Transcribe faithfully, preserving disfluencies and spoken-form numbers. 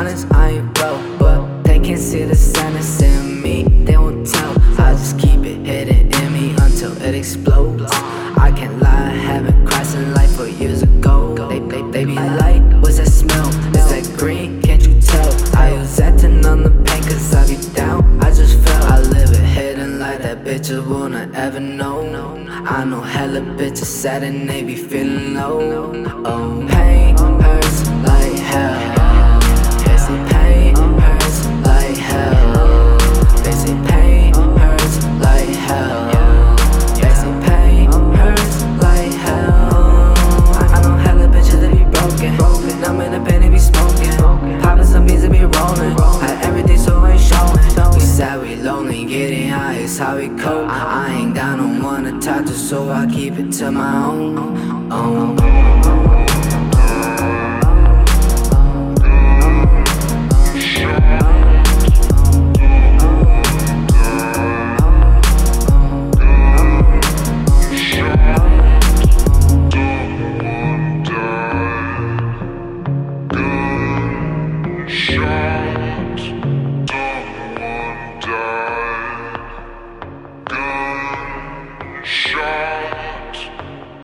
honest, I ain't broke, but they can't see the sadness in me. They won't tell, I just keep it hidden in me until it explodes. I can't lie, I haven't crashed in life for years ago. They, they, they be like, what's that smell? Is that green? Can't you tell? I use that to numb the pain cause I be down, I just fell. I live it hidden like that bitch I wanna ever know. I know hella bitches sad and they be feeling low. Oh, pain hurts like hell. They say pain hurts like hell. They say pain hurts like hell. They say pain hurts like hell. I know hella bitches that be broken. I'm in the pen, they be smoking. Popping some beans, they be rolling. Had everything so I ain't showing. We sad, we lonely, getting high is how we cope. I ain't got no one to talk to, so I keep it to my own. own.